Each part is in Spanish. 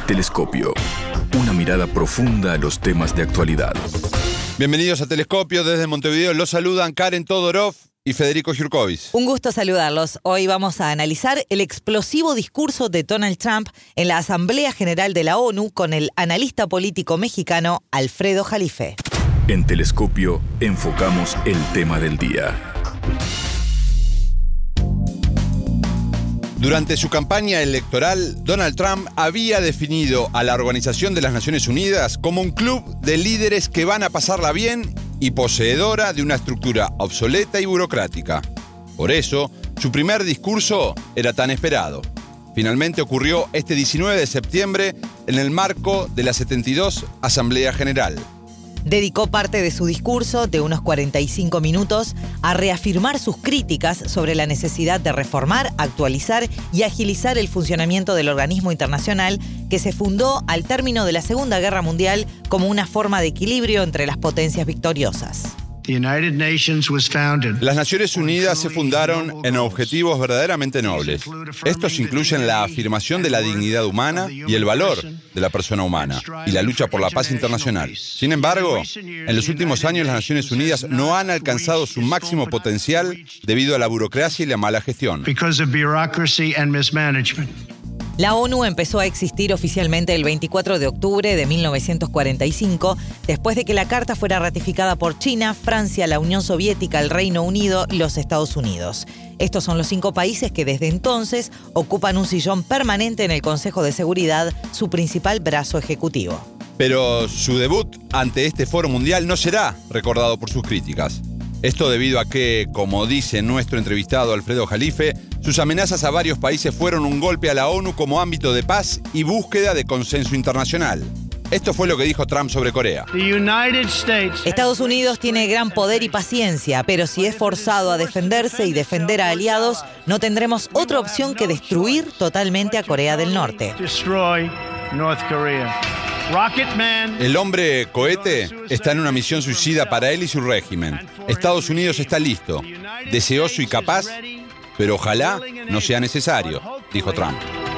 Telescopio. Una mirada profunda a los temas de actualidad. Bienvenidos a Telescopio. Desde Montevideo los saludan Karen Todorov y Federico Jurkovic. Un gusto saludarlos. Hoy vamos a analizar el explosivo discurso de Donald Trump en la Asamblea General de la ONU con el analista político mexicano Alfredo Jalife. En Telescopio enfocamos el tema del día. Durante su campaña electoral, Donald Trump había definido a la Organización de las Naciones Unidas como un club de líderes que van a pasarla bien y poseedora de una estructura obsoleta y burocrática. Por eso, su primer discurso era tan esperado. Finalmente ocurrió este 19 de septiembre en el marco de la 72 Asamblea General. Dedicó parte de su discurso, de unos 45 minutos, a reafirmar sus críticas sobre la necesidad de reformar, actualizar y agilizar el funcionamiento del organismo internacional que se fundó al término de la Segunda Guerra Mundial como una forma de equilibrio entre las potencias victoriosas. Las Naciones Unidas se fundaron en objetivos verdaderamente nobles. Estos incluyen la afirmación de la dignidad humana y el valor de la persona humana y la lucha por la paz internacional. Sin embargo, en los últimos años las Naciones Unidas no han alcanzado su máximo potencial debido a la burocracia y la mala gestión. La ONU empezó a existir oficialmente el 24 de octubre de 1945, después de que la Carta fuera ratificada por China, Francia, la Unión Soviética, el Reino Unido y los Estados Unidos. Estos son los 5 países que desde entonces ocupan un sillón permanente en el Consejo de Seguridad, su principal brazo ejecutivo. Pero su debut ante este foro mundial no será recordado por sus críticas. Esto debido a que, como dice nuestro entrevistado Alfredo Jalife, sus amenazas a varios países fueron un golpe a la ONU como ámbito de paz y búsqueda de consenso internacional. Esto fue lo que dijo Trump sobre Corea. Estados Unidos tiene gran poder y paciencia, pero si es forzado a defenderse y defender a aliados, no tendremos otra opción que destruir totalmente a Corea del Norte. El hombre cohete está en una misión suicida para él y su régimen. Estados Unidos está listo, deseoso y capaz, pero ojalá no sea necesario, dijo Trump.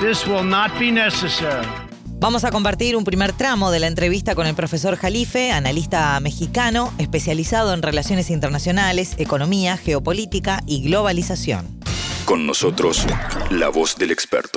Vamos a compartir un primer tramo de la entrevista con el profesor Jalife, analista mexicano, especializado en relaciones internacionales, economía, geopolítica y globalización. Con nosotros, la voz del experto.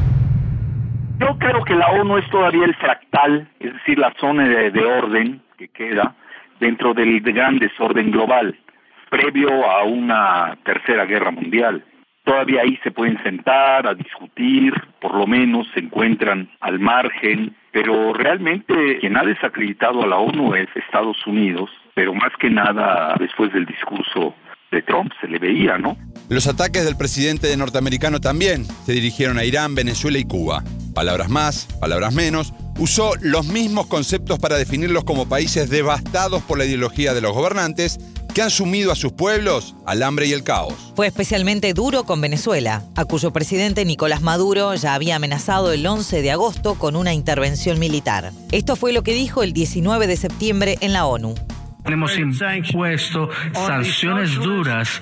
Yo creo que la ONU es todavía el fractal, es decir, la zona de orden que queda dentro del gran desorden global, previo a una tercera guerra mundial. Todavía ahí se pueden sentar a discutir, por lo menos se encuentran al margen, pero realmente quien ha desacreditado a la ONU es Estados Unidos, pero más que nada después del discurso de Trump se le veía, ¿no? Los ataques del presidente norteamericano también se dirigieron a Irán, Venezuela y Cuba. Palabras más, palabras menos, usó los mismos conceptos para definirlos como países devastados por la ideología de los gobernantes que han sumido a sus pueblos al hambre y el caos. Fue especialmente duro con Venezuela, a cuyo presidente Nicolás Maduro ya había amenazado el 11 de agosto con una intervención militar. Esto fue lo que dijo el 19 de septiembre en la ONU. Hemos impuesto sanciones duras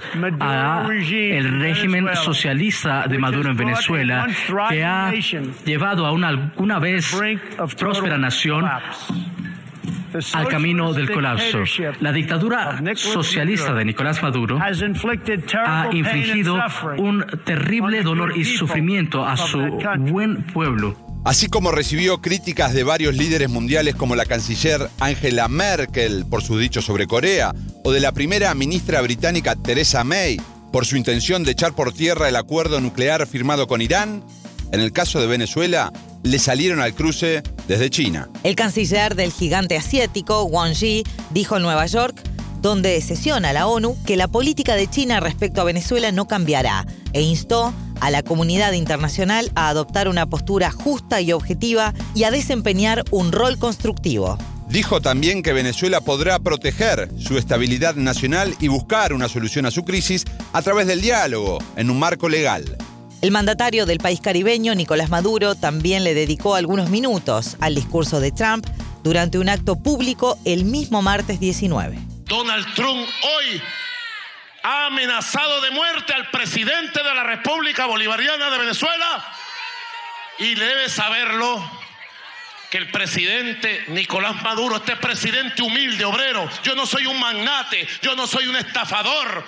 al régimen socialista de Maduro en Venezuela, que ha llevado a una alguna vez próspera nación al camino del colapso. La dictadura socialista de Nicolás Maduro ha infligido un terrible dolor y sufrimiento a su buen pueblo. Así como recibió críticas de varios líderes mundiales como la canciller Angela Merkel por sus dichos sobre Corea, o de la primera ministra británica Theresa May por su intención de echar por tierra el acuerdo nuclear firmado con Irán, en el caso de Venezuela, le salieron al cruce desde China. El canciller del gigante asiático, Wang Yi, dijo en Nueva York, donde sesiona la ONU, que la política de China respecto a Venezuela no cambiará e instó a la comunidad internacional a adoptar una postura justa y objetiva y a desempeñar un rol constructivo. Dijo también que Venezuela podrá proteger su estabilidad nacional y buscar una solución a su crisis a través del diálogo, en un marco legal. El mandatario del país caribeño, Nicolás Maduro, también le dedicó algunos minutos al discurso de Trump durante un acto público el mismo martes 19. Donald Trump hoy ha amenazado de muerte al presidente de la República Bolivariana de Venezuela y debe saberlo que el presidente Nicolás Maduro, este presidente humilde, obrero, yo no soy un magnate, yo no soy un estafador.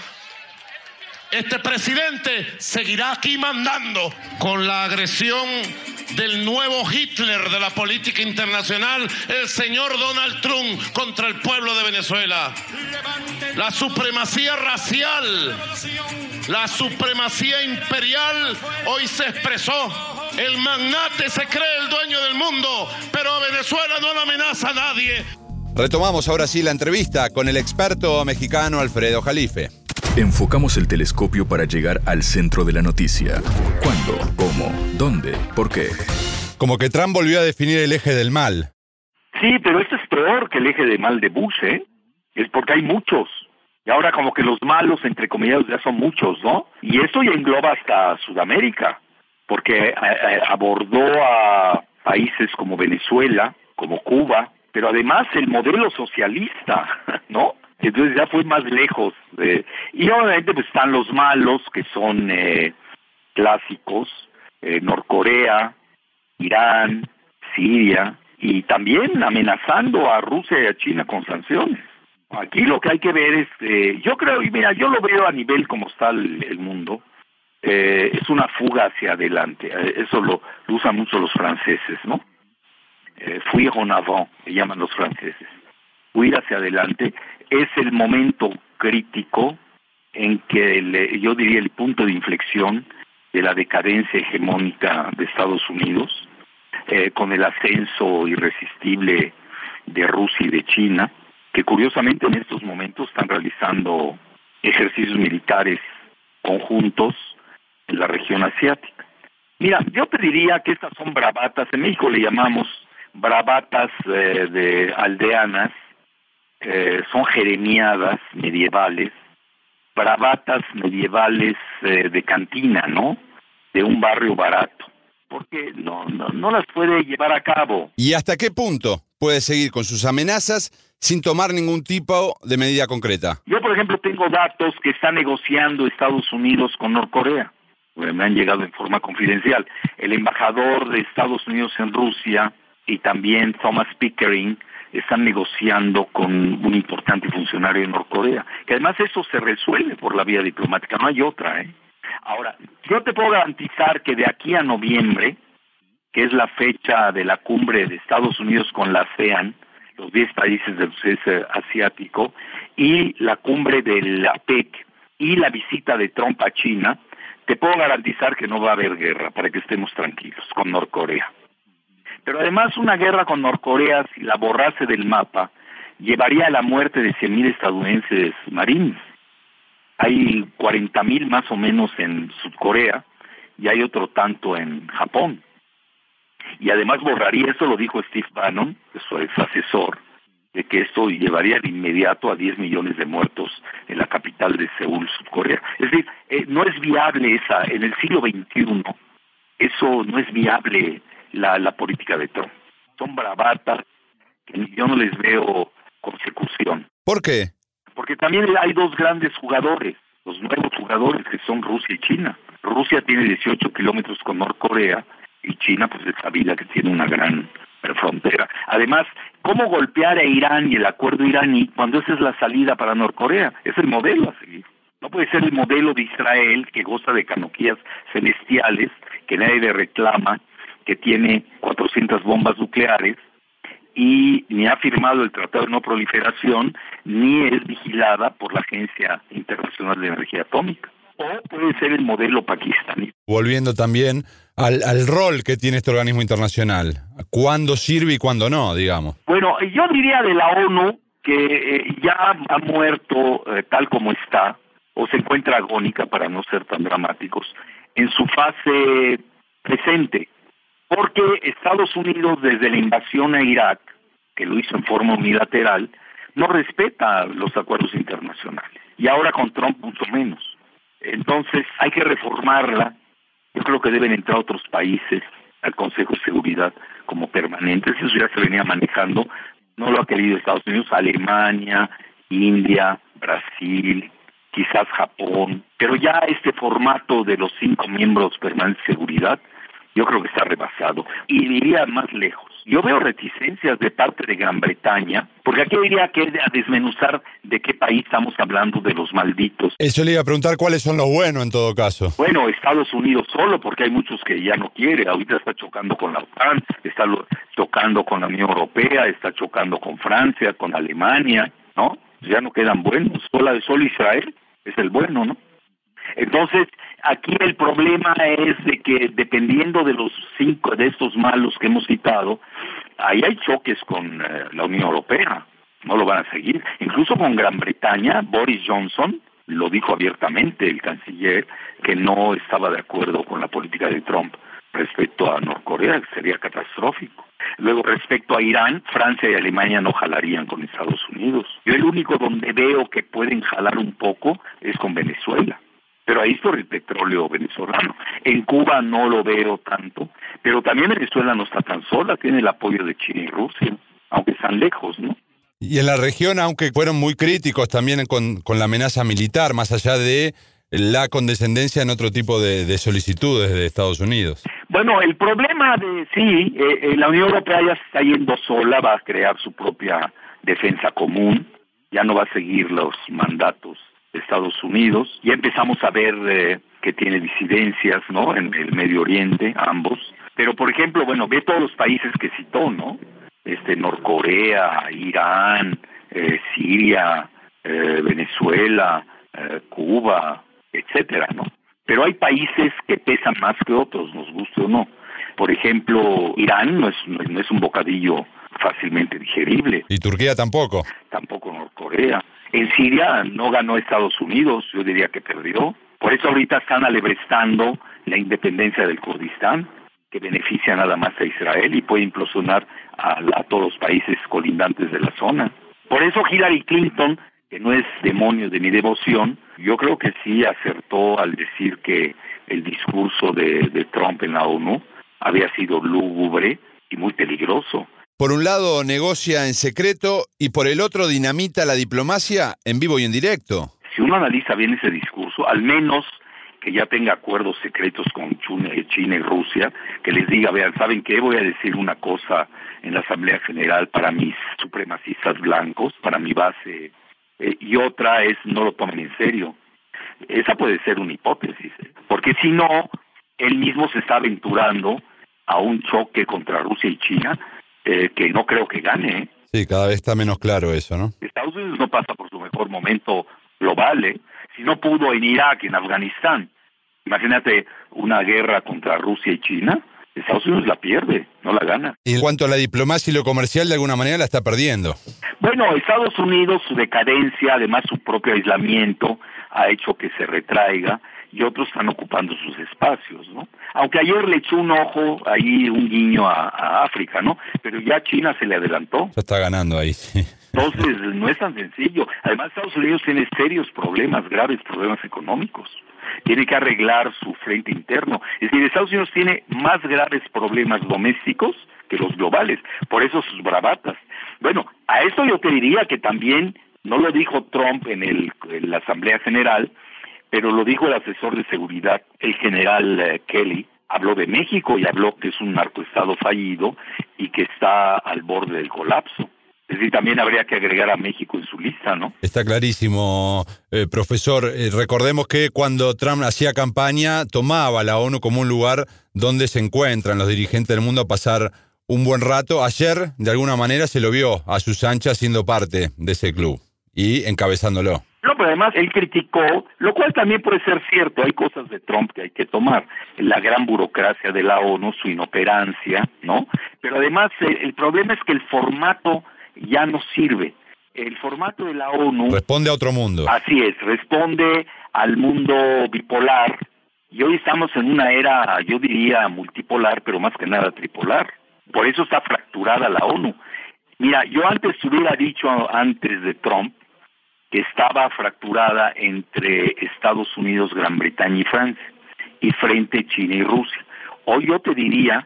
Este presidente seguirá aquí mandando con la agresión del nuevo Hitler de la política internacional, el señor Donald Trump, contra el pueblo de Venezuela. La supremacía racial, la supremacía imperial hoy se expresó. El magnate se cree el dueño del mundo, pero a Venezuela no le amenaza a nadie. Retomamos ahora sí la entrevista con el experto mexicano Alfredo Jalife. Enfocamos el telescopio para llegar al centro de la noticia. ¿Cuándo? ¿Cómo? ¿Dónde? ¿Por qué? Como que Trump volvió a definir el eje del mal. Sí, pero esto es peor que el eje de mal de Bush, ¿eh? Es porque hay muchos. Y ahora como que los malos, entre comillas, ya son muchos, ¿no? Y esto ya engloba hasta Sudamérica, porque abordó a países como Venezuela, como Cuba, pero además el modelo socialista, ¿no? Entonces ya fue más lejos. Y obviamente pues están los malos, que son clásicos, Norcorea, Irán, Siria, y también amenazando a Rusia y a China con sanciones. Aquí lo que hay que ver es, yo creo, y mira, yo lo veo a nivel como está el mundo, es una fuga hacia adelante. Eso lo usan mucho los franceses, ¿no? Fuir en avant, le llaman los franceses. Huir hacia adelante es el momento crítico en que yo diría el punto de inflexión de la decadencia hegemónica de Estados Unidos, con el ascenso irresistible de Rusia y de China, que curiosamente en estos momentos están realizando ejercicios militares conjuntos en la región asiática. Mira, yo te diría que estas son bravatas, en México le llamamos bravatas de aldeanas, son jeremiadas medievales, bravatas medievales de cantina, ¿no? De un barrio barato, porque no las puede llevar a cabo. ¿Y hasta qué punto puede seguir con sus amenazas sin tomar ningún tipo de medida concreta? Yo, por ejemplo, tengo datos que está negociando Estados Unidos con Norcorea. Me han llegado en forma confidencial. El embajador de Estados Unidos en Rusia y también Thomas Pickering están negociando con un importante funcionario de Norcorea, que además eso se resuelve por la vía diplomática, no hay otra, ¿eh? Ahora, yo te puedo garantizar que de aquí a noviembre, que es la fecha de la cumbre de Estados Unidos con la ASEAN, los 10 países del sudeste asiático, y la cumbre de la APEC, y la visita de Trump a China, te puedo garantizar que no va a haber guerra, para que estemos tranquilos, con Norcorea. Pero además una guerra con Norcorea, si la borrase del mapa, llevaría a la muerte de 100,000 estadounidenses marines. Hay 40,000 más o menos en Sudcorea y hay otro tanto en Japón. Y además borraría, eso lo dijo Steve Bannon, su ex asesor, de que esto llevaría de inmediato a 10 millones de muertos en la capital de Seúl, Sudcorea. Es decir, no es viable en el siglo XXI, eso no es viable la política de Trump. Son bravatas que yo no les veo consecución. ¿Por qué? Porque también hay dos grandes jugadores, los nuevos jugadores que son Rusia y China. Rusia tiene 18 kilómetros con Norcorea y China pues es sabida que tiene una gran frontera. Además, ¿cómo golpear a Irán y el acuerdo iraní cuando esa es la salida para Norcorea? Es el modelo a seguir. No puede ser el modelo de Israel, que goza de canoquías celestiales, que nadie le reclama, que tiene 400 bombas nucleares y ni ha firmado el Tratado de No Proliferación, ni es vigilada por la Agencia Internacional de Energía Atómica. O puede ser el modelo pakistaní. Volviendo también al rol que tiene este organismo internacional. ¿Cuándo sirve y cuándo no, digamos? Bueno, yo diría de la ONU que ya ha muerto tal como está, o se encuentra agónica, para no ser tan dramáticos, en su fase presente. Porque Estados Unidos, desde la invasión a Irak, que lo hizo en forma unilateral, no respeta los acuerdos internacionales. Y ahora con Trump mucho menos. Entonces hay que reformarla. Yo creo que deben entrar otros países al Consejo de Seguridad como permanentes. Eso ya se venía manejando. No lo ha querido Estados Unidos, Alemania, India, Brasil, quizás Japón. Pero ya este formato de los 5 miembros permanentes de seguridad, yo creo que está rebasado. Y iría más lejos. Yo veo reticencias de parte de Gran Bretaña, porque aquí diría que a desmenuzar de qué país estamos hablando, de los malditos. Eso le iba a preguntar cuáles son los buenos en todo caso. Bueno, Estados Unidos solo, porque hay muchos que ya no quiere. Ahorita está chocando con la OTAN, está chocando con la Unión Europea, está chocando con Francia, con Alemania, ¿no? Ya no quedan buenos. Solo Israel es el bueno, ¿no? Entonces, aquí el problema es de que dependiendo de los 5 de estos malos que hemos citado, ahí hay choques con la Unión Europea, no lo van a seguir. Incluso con Gran Bretaña, Boris Johnson lo dijo abiertamente, el canciller, que no estaba de acuerdo con la política de Trump respecto a Norcorea, que sería catastrófico. Luego, respecto a Irán, Francia y Alemania no jalarían con Estados Unidos. Yo el único donde veo que pueden jalar un poco es con Venezuela. Pero ahí es por el petróleo venezolano. En Cuba no lo veo tanto, pero también Venezuela no está tan sola, tiene el apoyo de China y Rusia, aunque están lejos, ¿no? Y en la región, aunque fueron muy críticos también con la amenaza militar, más allá de la condescendencia en otro tipo de solicitudes de Estados Unidos. Bueno, el problema la Unión Europea ya se está yendo sola, va a crear su propia defensa común, ya no va a seguir los mandatos de Estados Unidos. Ya empezamos a ver que tiene disidencias, ¿no?, en el Medio Oriente, ambos. Pero, por ejemplo, bueno, ve todos los países que citó, ¿no? Norcorea, Irán, Siria, Venezuela, Cuba, etcétera, ¿no? Pero hay países que pesan más que otros, nos guste o no. Por ejemplo, Irán no es un bocadillo fácilmente digerible. ¿Y Turquía tampoco? Tampoco Norcorea. En Siria no ganó Estados Unidos, yo diría que perdió. Por eso ahorita están alebrestando la independencia del Kurdistán, que beneficia nada más a Israel y puede implosionar a todos los países colindantes de la zona. Por eso Hillary Clinton, que no es demonio de mi devoción, yo creo que sí acertó al decir que el discurso de Trump en la ONU había sido lúgubre y muy peligroso. Por un lado negocia en secreto y por el otro dinamita la diplomacia en vivo y en directo. Si uno analiza bien ese discurso, al menos que ya tenga acuerdos secretos con China y Rusia, que les diga, vean, ¿saben qué? Voy a decir una cosa en la Asamblea General para mis supremacistas blancos, para mi base, y otra es no lo tomen en serio. Esa puede ser una hipótesis, porque si no, él mismo se está aventurando a un choque contra Rusia y China, que no creo que gane. Sí, cada vez está menos claro eso, ¿no? Estados Unidos no pasa por su mejor momento global, Si no pudo en Irak, en Afganistán, imagínate una guerra contra Rusia y China, Estados Unidos la pierde, no la gana. Y en cuanto a la diplomacia y lo comercial, de alguna manera la está perdiendo. Bueno, Estados Unidos, su decadencia, además su propio aislamiento, ha hecho que se retraiga y otros están ocupando sus espacios, ¿no? Aunque ayer le echó un ojo, ahí un guiño a África, ¿no? Pero ya China se le adelantó. Ya está ganando ahí, sí. Entonces, no es tan sencillo. Además, Estados Unidos tiene serios problemas, graves problemas económicos. Tiene que arreglar su frente interno. Es decir, Estados Unidos tiene más graves problemas domésticos que los globales. Por eso sus bravatas. Bueno, a eso yo te diría que también, no lo dijo Trump en la Asamblea General, pero lo dijo el asesor de seguridad, el general Kelly. Habló de México y habló que es un narcoestado fallido y que está al borde del colapso. Es decir, también habría que agregar a México en su lista, ¿no? Está clarísimo, profesor. Recordemos que cuando Trump hacía campaña, tomaba la ONU como un lugar donde se encuentran los dirigentes del mundo a pasar un buen rato. Ayer, de alguna manera, se lo vio a sus anchas siendo parte de ese club y encabezándolo. No, pero además él criticó, lo cual también puede ser cierto, hay cosas de Trump que hay que tomar, la gran burocracia de la ONU, su inoperancia, ¿no? Pero además el problema es que el formato ya no sirve. El formato de la ONU... Responde a otro mundo. Así es, responde al mundo bipolar, y hoy estamos en una era, yo diría, multipolar, pero más que nada tripolar. Por eso está fracturada la ONU. Mira, yo antes hubiera dicho, antes de Trump, que estaba fracturada entre Estados Unidos, Gran Bretaña y Francia, y frente China y Rusia. Hoy yo te diría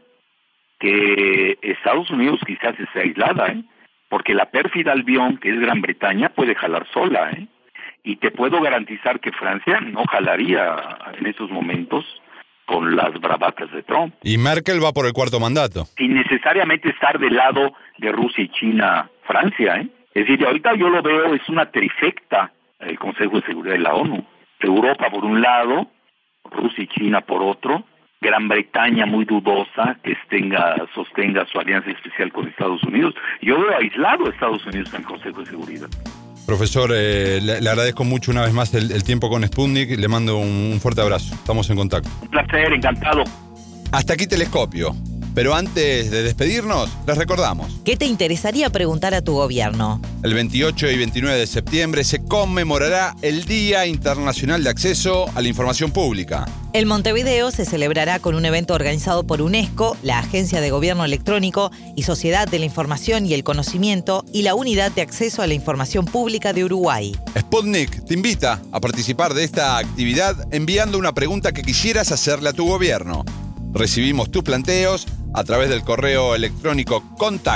que Estados Unidos quizás esté aislada, porque la pérfida Albión, que es Gran Bretaña, puede jalar sola, y te puedo garantizar que Francia no jalaría en estos momentos con las bravatas de Trump. Y Merkel va por el 4º mandato. Sin necesariamente estar del lado de Rusia y China, Francia, ¿eh? Es decir, ahorita yo lo veo, es una trifecta el Consejo de Seguridad de la ONU. Europa por un lado, Rusia y China por otro, Gran Bretaña muy dudosa que sostenga su alianza especial con Estados Unidos. Yo veo aislado a Estados Unidos en el Consejo de Seguridad. Profesor, le agradezco mucho una vez más el tiempo con Sputnik. Le mando un fuerte abrazo. Estamos en contacto. Un placer, encantado. Hasta aquí Telescopio. Pero antes de despedirnos, les recordamos. ¿Qué te interesaría preguntar a tu gobierno? El 28 y 29 de septiembre se conmemorará el Día Internacional de Acceso a la Información Pública. En Montevideo se celebrará con un evento organizado por UNESCO, la Agencia de Gobierno Electrónico y Sociedad de la Información y el Conocimiento y la Unidad de Acceso a la Información Pública de Uruguay. Sputnik te invita a participar de esta actividad enviando una pregunta que quisieras hacerle a tu gobierno. Recibimos tus planteos a través del correo electrónico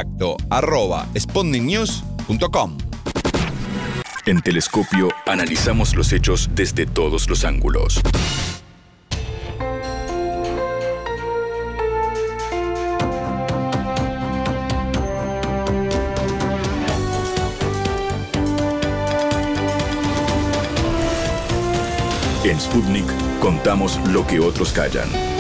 contacto@sputniknews.com. En Telescopio analizamos los hechos desde todos los ángulos. En Sputnik contamos lo que otros callan.